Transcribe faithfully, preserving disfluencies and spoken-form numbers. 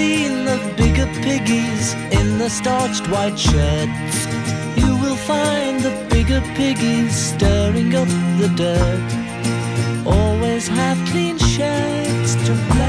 seen the bigger piggies in the starched white sheds, you will find the bigger piggies stirring up the dirt. Always have clean sheds to play